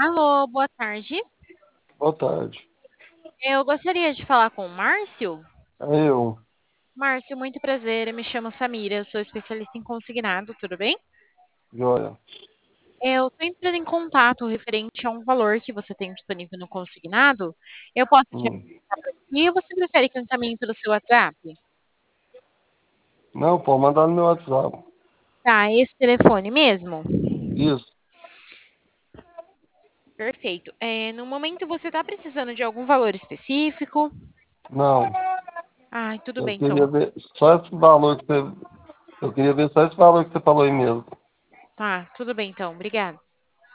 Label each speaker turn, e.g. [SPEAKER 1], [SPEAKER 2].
[SPEAKER 1] Alô, boa tarde.
[SPEAKER 2] Boa tarde.
[SPEAKER 1] Eu gostaria de falar com o Márcio.
[SPEAKER 2] É eu,
[SPEAKER 1] Márcio, muito prazer. Eu me chamo Samira, eu sou especialista em consignado, tudo bem?
[SPEAKER 2] Joia.
[SPEAKER 1] Eu estou entrando em contato referente a um valor que você tem disponível no consignado. Eu posso te
[SPEAKER 2] Hum.
[SPEAKER 1] e você prefere que eu encaminhe pelo seu WhatsApp?
[SPEAKER 2] Não, pode mandar no meu WhatsApp.
[SPEAKER 1] Tá, esse telefone mesmo?
[SPEAKER 2] Isso.
[SPEAKER 1] Perfeito. No momento você está precisando de algum valor específico?
[SPEAKER 2] Não,
[SPEAKER 1] Ai, tudo
[SPEAKER 2] eu
[SPEAKER 1] bem
[SPEAKER 2] queria
[SPEAKER 1] então.
[SPEAKER 2] ver só esse valor que você. Eu queria ver só esse valor que você falou aí mesmo.
[SPEAKER 1] Tá, tudo bem então. Obrigada.